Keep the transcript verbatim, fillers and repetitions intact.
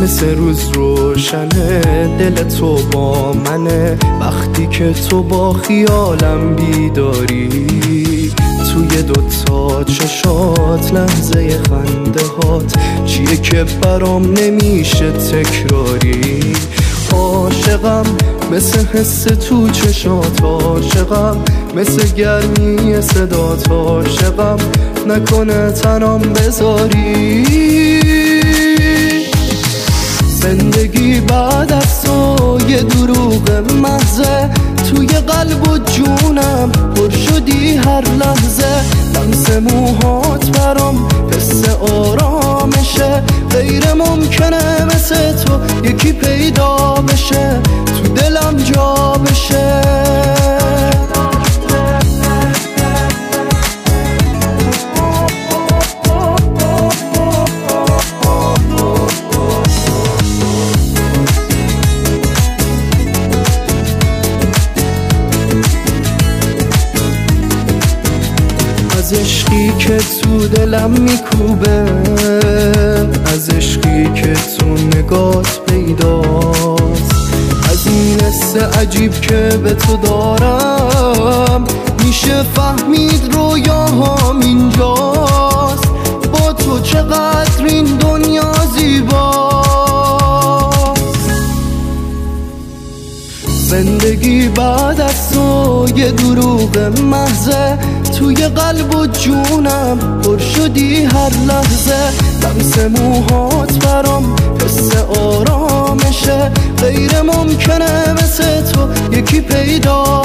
مثل روز روشنه، دل تو با منه وقتی که تو با خیالم بیداری. توی دوتا چشات لحظه خنده هات چیه که برام نمیشه تکراری. عاشقم مثل حس تو چشات، عاشقم مثل گرمی صدات، عاشقم نکنه تنم بذاری. زندگی بعد از تو یه دروغ محضه، توی قلب و جونم پر شدی هر لحظه. لمس موهات برام حس آرامشه، غیر ممکنه مثل تو یکی پیدا بشه تو دلم جا بشه. از عشقی که تو دلم میکوبه، از عشقی که تو نگات پیداست، از این حس عجیب که به تو دارم میشه فهمید رویاهام اینجاست. با تو چقدر این دنیا زیباست. زندگی بعد از تو یه دروغ محضه، توی قلب و جونم پر شدی هر لحظه. لمس موهات برام حس آرامشه، غیر ممکنه مثل تو یکی پیدا